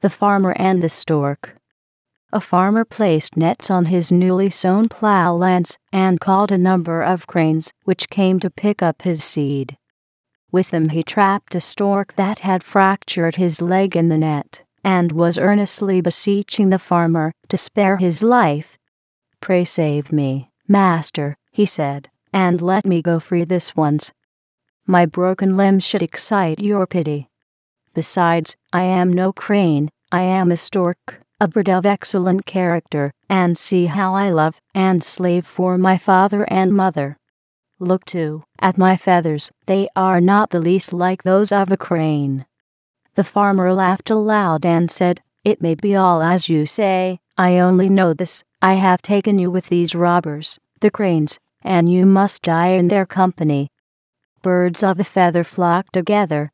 The Farmer and the Stork. A farmer placed nets on his newly sown plowlands and called a number of cranes, which came to pick up his seed. With them he trapped a stork that had fractured his leg in the net, and was earnestly beseeching the farmer to spare his life. "Pray save me, master," he said, "and let me go free this once. My broken limb should excite your pity. Besides, I am no crane, I am a stork, a bird of excellent character, and see how I love and slave for my father and mother. Look too at my feathers, they are not the least like those of a crane." The farmer laughed aloud and said, "It may be all as you say, I only know this, I have taken you with these robbers, the cranes, and you must die in their company." Birds of a feather flock together,